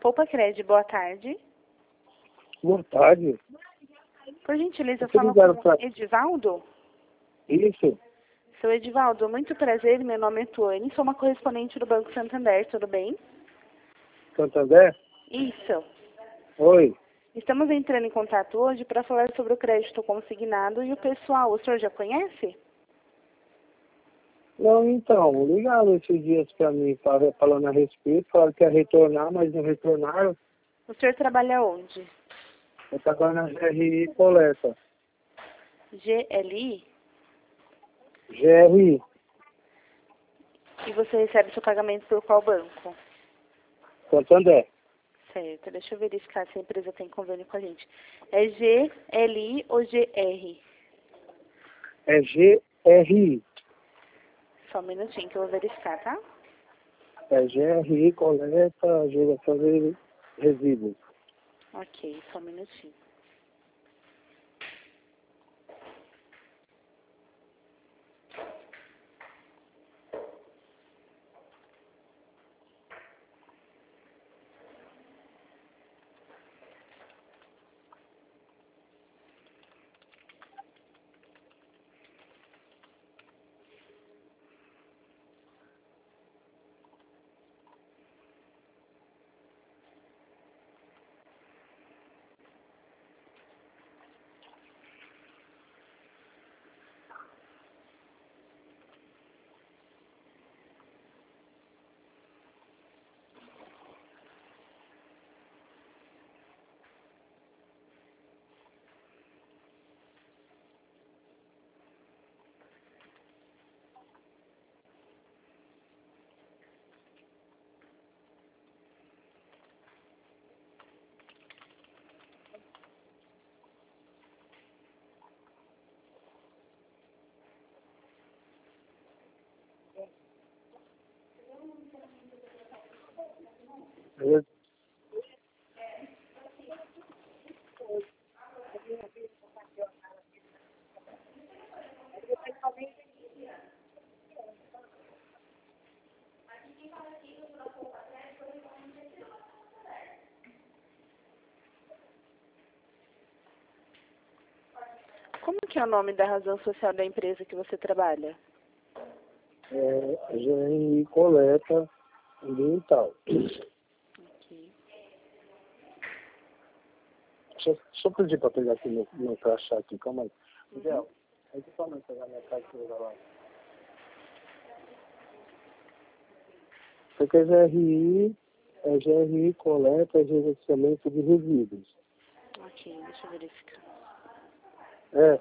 Poupa Crédito, boa tarde. Boa tarde. Por gentileza, Você fala ligaram com pra... Edivaldo? Isso. Seu Edivaldo, muito prazer, meu nome é Tuane, sou uma correspondente do Banco Santander, tudo bem? Santander? Isso. Oi. Estamos entrando em contato hoje para falar sobre o crédito consignado e o pessoal, o senhor já conhece? Não, então, ligaram esses dias pra mim, falando a respeito, falaram que ia retornar, mas não retornaram. O senhor trabalha onde? Eu trabalho na GRI Coleta. GLI? GRI, E você recebe seu pagamento por qual banco? Santander. Certo, deixa eu verificar se a empresa tem convênio com a gente. É GLI ou GR? É GRI. Só um minutinho que eu vou verificar, tá? É GRI Coleta, Geração de Resíduos. Ok, só um minutinho. Como que é o nome da razão social da empresa que você trabalha? É GRI Coleta Ambiental. Ok. Deixa eu pedir para pegar aqui meu crachá aqui, calma aí. Miguel, aí só não pegar minha carteira lá. Porque é GRI Coleta, Gerenciamento de Resíduos. Ok, deixa eu verificar. É,